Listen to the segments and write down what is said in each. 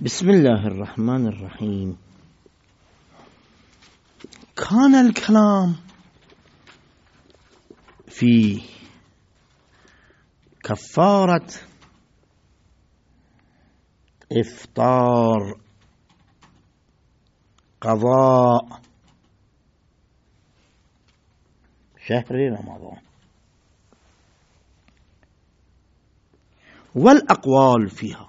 بسم الله الرحمن الرحيم. كان الكلام في كفارة إفطار قضاء شهر رمضان، والأقوال فيها.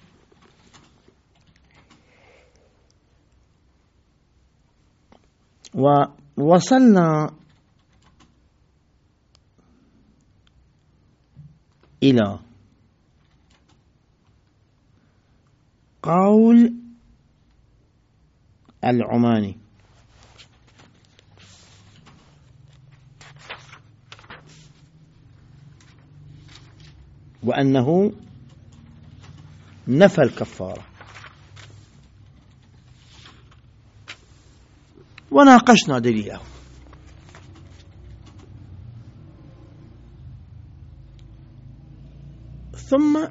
ووصلنا إلى قول العماني وأنه نفى الكفارة، وناقشنا دليله. ثم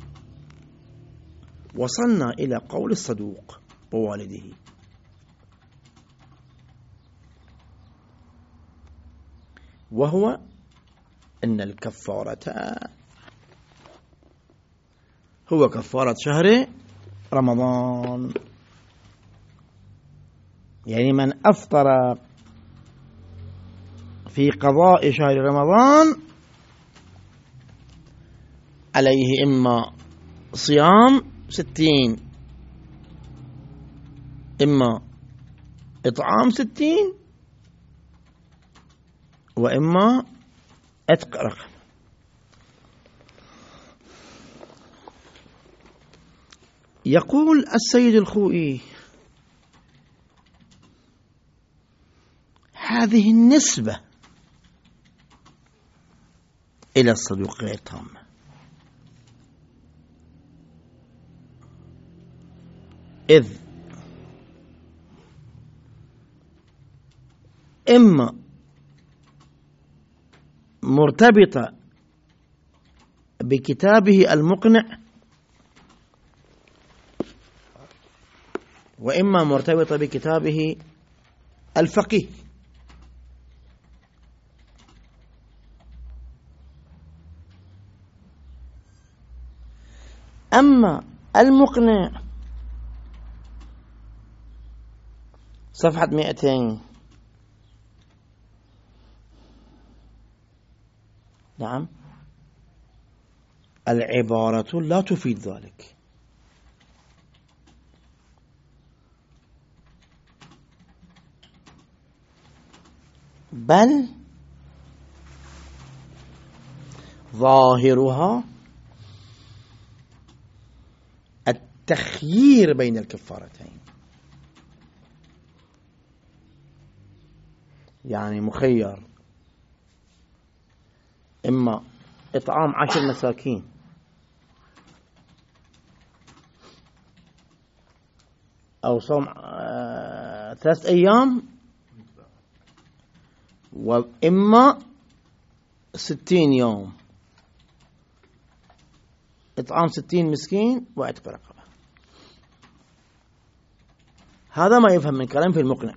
وصلنا إلى قول الصدوق ووالده، وهو أن الكفارة هو كفارة شهر رمضان، يعني من أفطر في قضاء شهر رمضان عليه إما صيام 60، إما إطعام 60، وإما عتق رقبة. يقول السيد الخوئي: هذه النسبة إلى الصدوق غير تامة، إذ إما مرتبطة بكتابه المقنع، وإما مرتبطة بكتابه الفقيه. أما المقنع صفحة 200، نعم، العبارة لا تفيد ذلك، بل ظاهرها التخيير بين الكفارتين، يعني مخير، إما إطعام 10 مساكين أو صوم 3 أيام، وإما 60 يوم إطعام 60 مسكين وعتق رقبة. هذا ما يفهم من كلام في المقنع.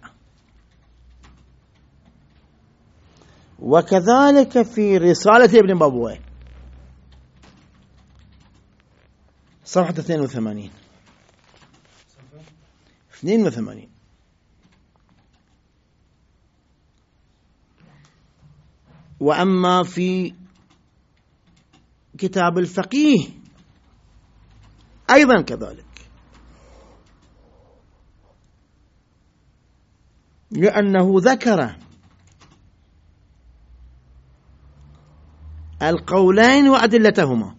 وكذلك في رسالة ابن بابويه صفحة 82، وأما في كتاب الفقيه أيضا كذلك، لأنه ذكر القولين وأدلتهما،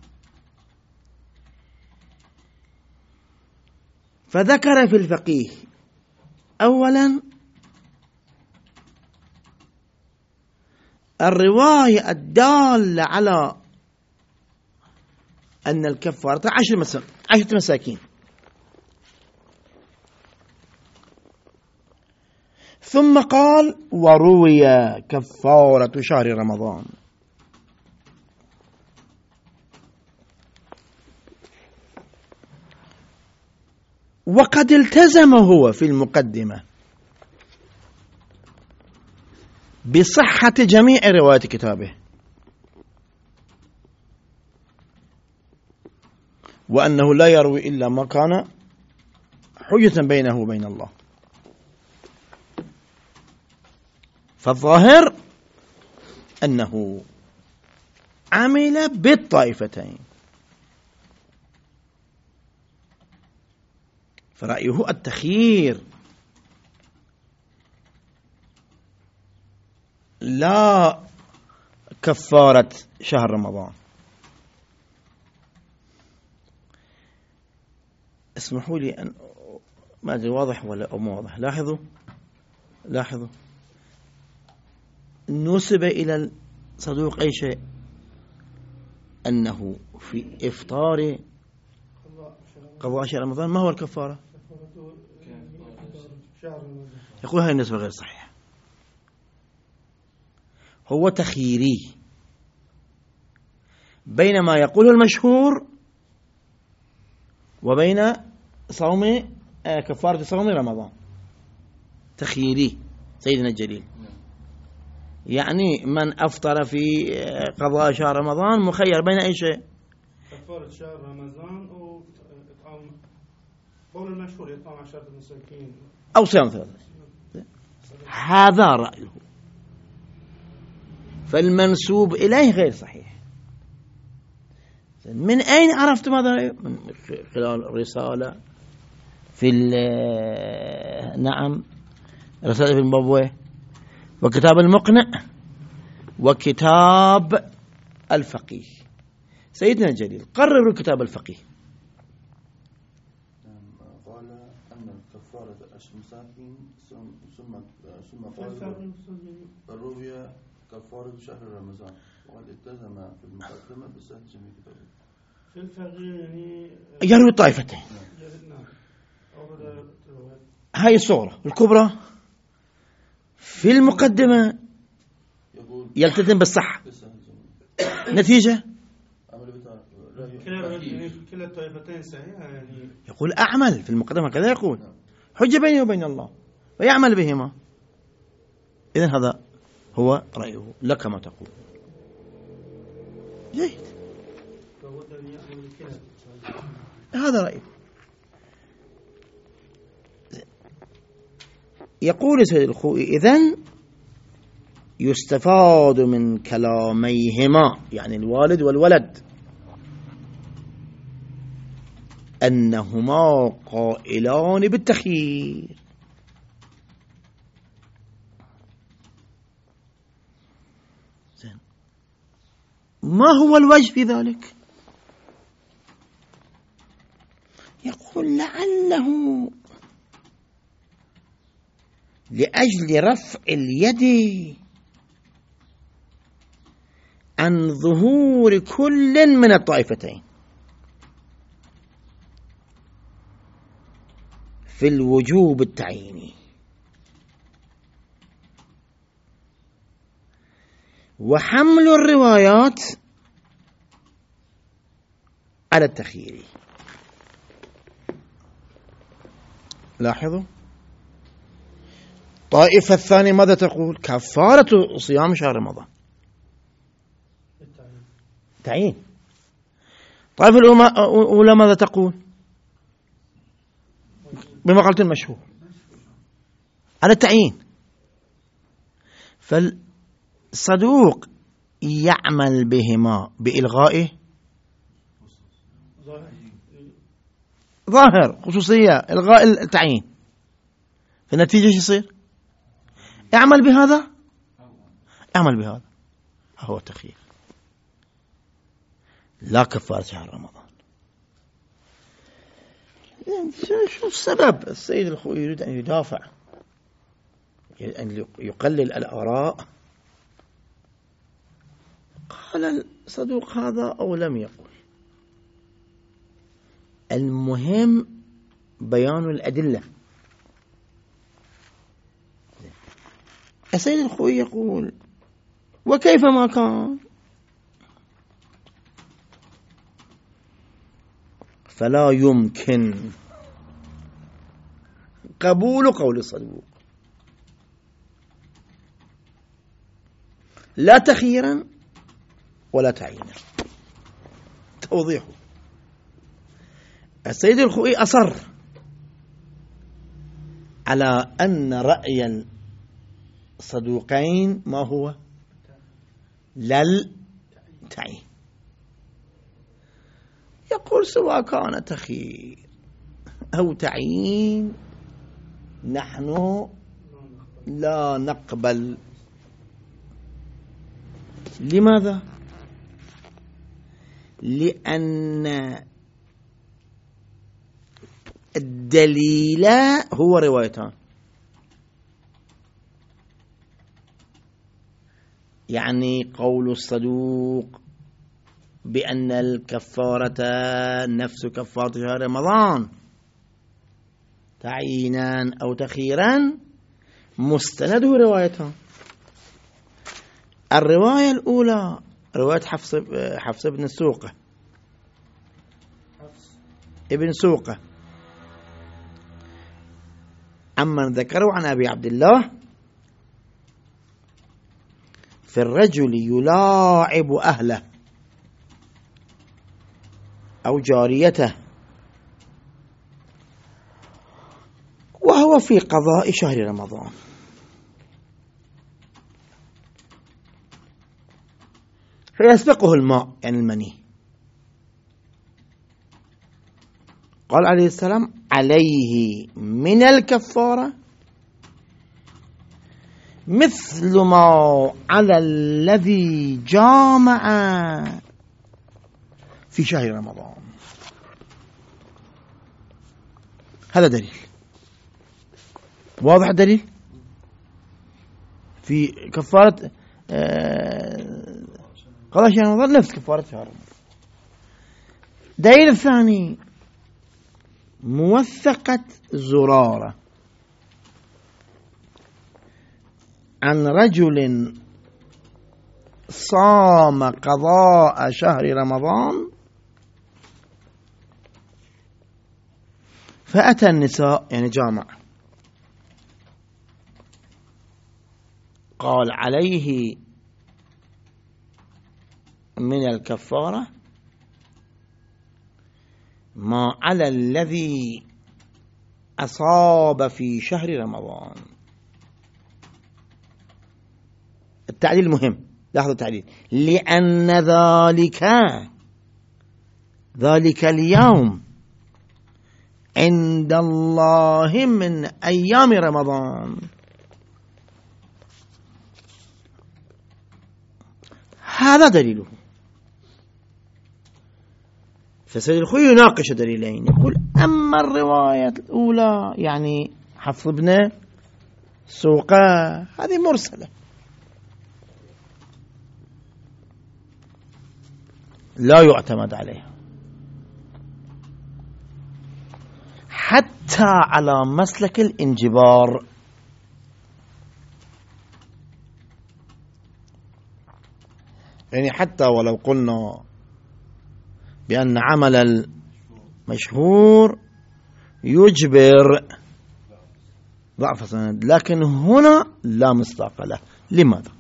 فذكر في الفقيه أولا الرواية الدالة على أن الكفارة 10 مساكين، ثم قال: وروي كفارة شهر رمضان. وقد التزم هو في المقدمة بصحة جميع روايات كتابه، وأنه لا يروي إلا ما كان حجة بينه وبين الله. فالظاهر أنه عمل بالطائفتين، فرأيه التخيير لا كفارة شهر رمضان. اسمحوا لي أن ما أدري واضح ولا أو مو واضح. لاحظوا نسب إلى الصدوق أي شيء، أنه في إفطار قضاء شهر رمضان. ما هو الكفارة؟ يقول هذه النسبة غير صحيحة، هو تخييري بين ما يقوله المشهور وبين صوم كفارة صوم رمضان. تخييري سيدنا الجليل، يعني من أفطر في قضاء شهر رمضان مخير بين أي شيء؟ كفارة شهر رمضان وإطعام، قول المشهور إطعام 10 مساكين أو صيام 3. هذا رأيه، فالمنسوب إليه غير صحيح. من أين عرفت ماذا رأيه؟ من خلال رسالة في نعم رسالة في المبوة، وكتاب المقنع، وكتاب الفقيه. سيدنا الجليل قرروا كتاب الفقيه. قال أن الكفارة المساكين ثم قال الرؤيا كفارة شهر رمضان، وقد التزم في المقدمة بصحة جميع كتابه. في الفقيه يعني يروي الطائفتين. هاي الصورة الكبرى في المقدمة يلتزم بالصحة، نتيجة كلا الطائفتين صحيحة، يعني يقول أعمل في المقدمة كذا، يقول حجة بيني وبين الله ويعمل بهما. إذن هذا هو رأيه لك ما تقول. جيد، هذا رأيه. يقول سيد الخوئي إذن يستفاد من كلاميهما، يعني الوالد والولد، أنهما قائلان بالتخيير. ما هو الوجه في ذلك؟ يقول لعله لأجل رفع اليد عن ظهور كل من الطائفتين في الوجوب التعييني، وحمل الروايات على التخيير. لاحظوا الطائفة الثانية ماذا تقول؟ كفارة صيام شهر رمضان تعيين. الطائفة الأولى ماذا تقول؟ بمقالة المشهور على التعيين. فالصدوق يعمل بهما بإلغائه ظاهر خصوصية، إلغاء التعيين، فالنتيجة ايش يصير؟ اعمل بهذا اعمل بهذا، هو التخيير لا كفارة شهر رمضان. شو السبب؟ السيد الخوئي يريد أن يدافع، أن يقلل الآراء. قال الصدوق هذا أو لم يقل، المهم بيان الأدلة. السيد الخوئي يقول وكيف ما كان فلا يمكن قبول قول الصدوق، لا تخييرا ولا تعيينا. توضيحه: السيد الخوئي أصر على أن رأي الصدوقين ما هو؟ للتعيين. يقول سواء كان تخيير أو تعيين نحن لا نقبل. لماذا؟ لأن الدليل هو روايتان، يعني قول الصدوق بأن الكفارة نفس كفارة شهر رمضان تعيينا أو تخييرا مستنده روايتان. الرواية الأولى رواية حفص بن السوقة ابن سوقة عمن ذكروا عن أبي عبد الله في الرجل يلاعب أهله أو جاريته وهو في قضاء شهر رمضان، فيسبقه الماء يعني المني. قال عليه السلام: عليه من الكفارة مثل ما على الذي جامع في شهر رمضان. هذا دليل واضح. الدليل في كفارة قضاء شهر رمضان نفس كفارة شهر رمضان. دليل الثاني موثقة زرارة عن رجل صام قضاء شهر رمضان فأتى النساء يعني جامع، قال: عليه من الكفارة ما على الذي أصاب في شهر رمضان. التعليل مهم، لاحظوا التعليل: لأن ذلك اليوم عند الله من أيام رمضان. هذا دليله. فسيد الخوئي يناقش دليلين، يقول: أما الرواية الأولى يعني حفص بن سوقة هذه مرسلة لا يعتمد عليها حتى على مسلك الانجبار. يعني حتى ولو قلنا بأن عمل المشهور يجبر ضعف السند، لكن هنا لا مصداق له. لماذا؟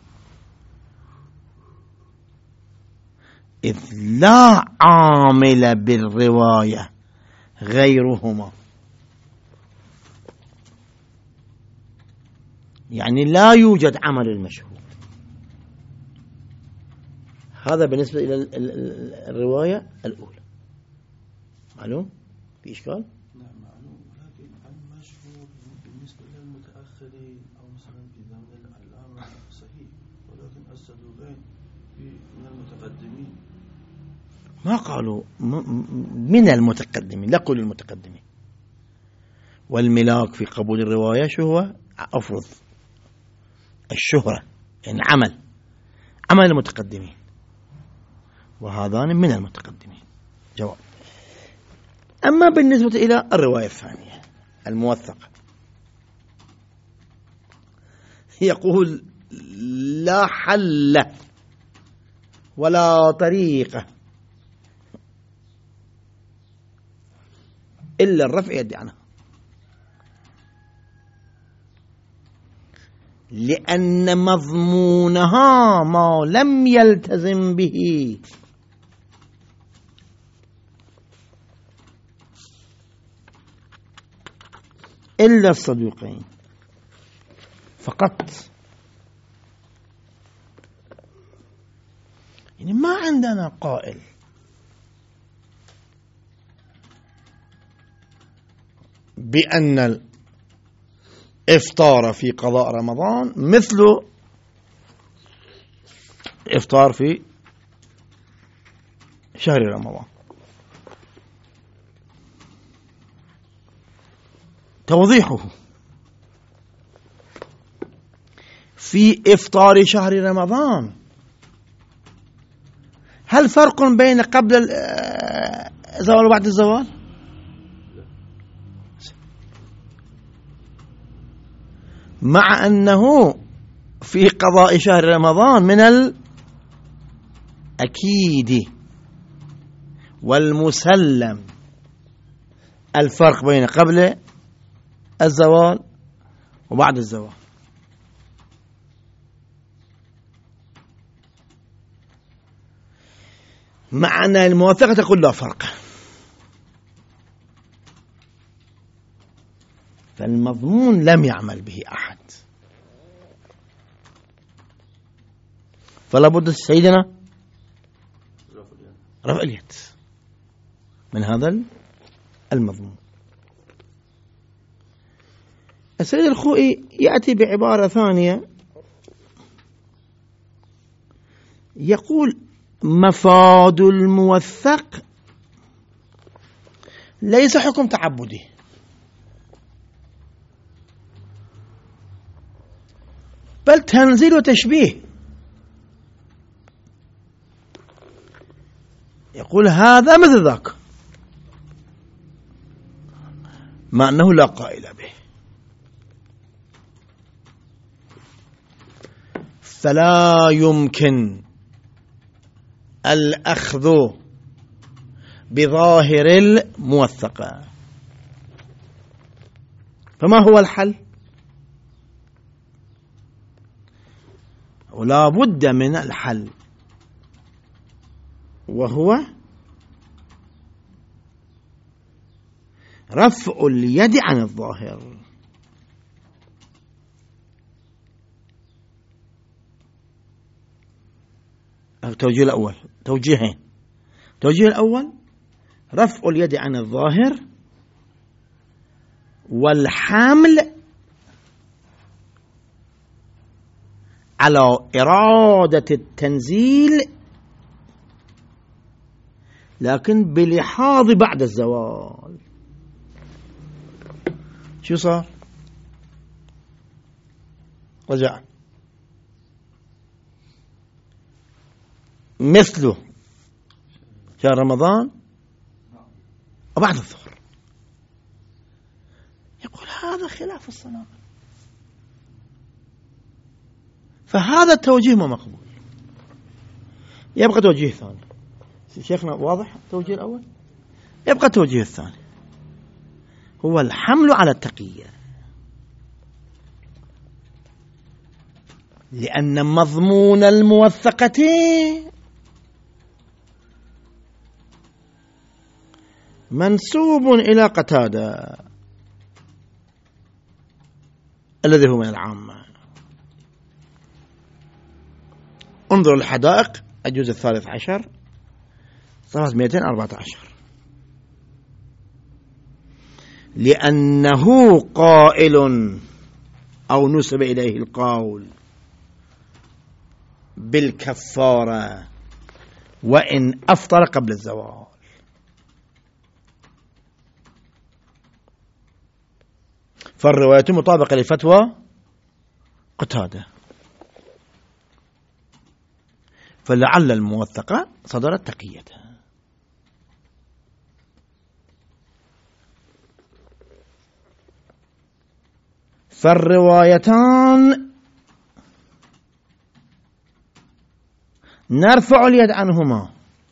إذ لا عامل بالرواية غيرهما، يعني لا يوجد عمل المشهور. هذا بالنسبة إلى الرواية الأولى. معلوم؟ في إشكال؟ نعم معلوم، ولكن المشهور بالنسبة للمتأخرين أو مثلا في زمن الأمر صحيح، ولكن الصدوقين من المتقدمين. ما قالوا من المتقدمين، لا قولوا المتقدمين. والملاك في قبول الرواية شو هو؟ أفرض الشهرة، يعني عمل المتقدمين، وهذان من المتقدمين. جواب. أما بالنسبة إلى الرواية الثانية الموثقة، يقول: لا حل ولا طريقة إلا الرفع يد عنها. لأن مضمونها ما لم يلتزم به. إلا الصدوقين فقط. يعني ما عندنا قائل بأن الإفطار في قضاء رمضان مثل إفطار في شهر رمضان. توضيحه: في إفطار شهر رمضان هل فرق بين قبل الزوال وبعد الزوال؟ مع أنه في قضاء شهر رمضان من الأكيد والمسلم الفرق بين قبل الزوال وبعد الزوال. مع أن الموافقة تقول لا فرق. فالمضمون لم يعمل به أحد، فلا بد سيدنا رفع اليد من هذا المضمون. السيد الخوئي يأتي بعبارة ثانية يقول: مفاد الموثق ليس حكم تعبدي، بل تنزيل وتشبيه. يقول هذا مثل ذاك، مع أنه لا قائل به. فلا يمكن الأخذ بظاهر الموثقة. فما هو الحل؟ ولا بد من الحل، وهو رفع اليد عن الظاهر. التوجيه الأول توجيهين: التوجيه الأول رفع اليد عن الظاهر، والحمل على إرادة التنزيل لكن بلحاظ بعد الزوال. شو صار؟ رجع مثله شهر رمضان وبعد الظهر. يقول هذا خلاف الصلاة، فهذا التوجيه ما مقبول. يبقى توجيه ثاني. شيخنا واضح التوجيه الأول؟ يبقى التوجيه الثاني هو الحمل على التقية، لأن مضمون الموثقة منسوب إلى قتادة الذي هو من العامة. انظر الحدائق الجزء 13 صفحة 214. لأنه قائل أو نسب إليه القول بالكفارة وإن أفطر قبل الزوال. فالرواية مطابقة لفتوى قتادة، فلعل الموثقة صدرت تقيتها. فالروايتان نرفع اليد عنهما،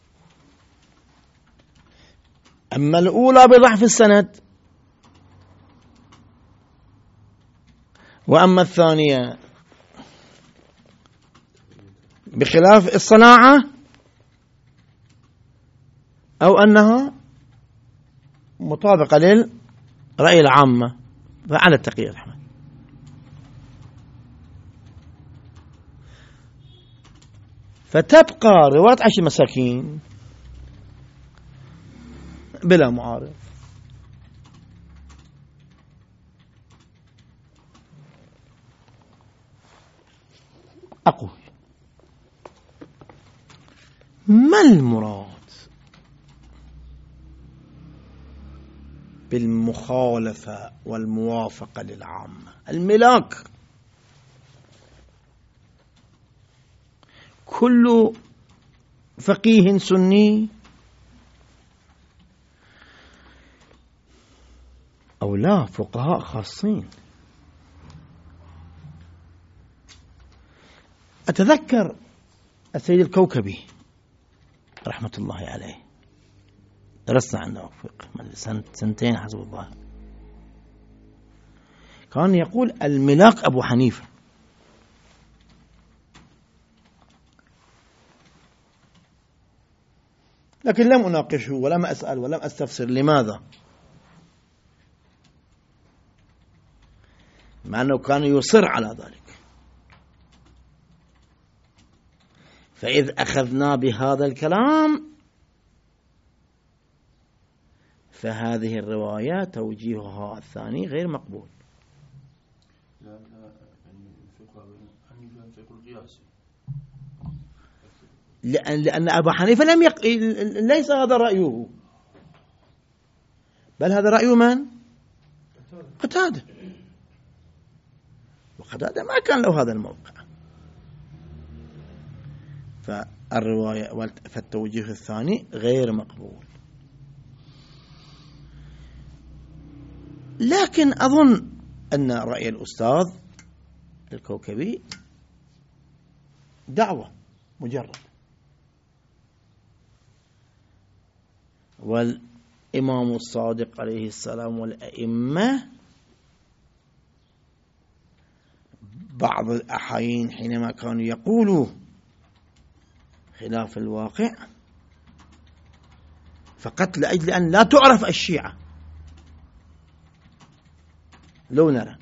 أما الأولى بضعف السند، وأما الثانية بخلاف الصناعة أو أنها مطابقة للرأي العامة، فعلى التقييد أحمد. فتبقى رواية 10 مساكين بلا معارض. أقول ما المراد بالمخالفة والموافقة للعامة؟ الملاك كل فقيه سني أو لا فقهاء خاصين. أتذكر السيد الكوكبي رحمة الله عليه، درسنا عنه فقه سنتين حسب الظاهر، كان يقول الملاك أبو حنيفة. لكن لم أناقشه ولم أسأل ولم أستفسر لماذا، مع أنه كان يصر على ذلك. فإذ أخذنا بهذا الكلام فهذه الرواية توجيهها الثاني غير مقبول. لا يعني حنيفة يقول قياسي، لأن أبا حنيفة ليس هذا رأيه، بل هذا رأي من؟ قتادة، وقتادة ما كان له هذا الموقع. فالرواية فالتوجيه الثاني غير مقبول. لكن أظن أن رأي الأستاذ الكوكبي دعوة مجرد، والإمام الصادق عليه السلام والأئمة بعض الأحايين حينما كانوا يقولوا خلاف الواقع فقط لأجل أن لا تعرف الشيعة لو نرى،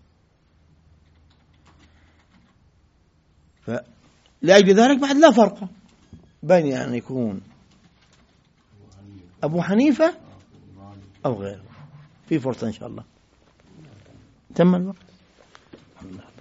فلأجل ذلك بعد لا فرق بين أن يكون أبو حنيفة أو غيره. في فرصة إن شاء الله. تم الوقت.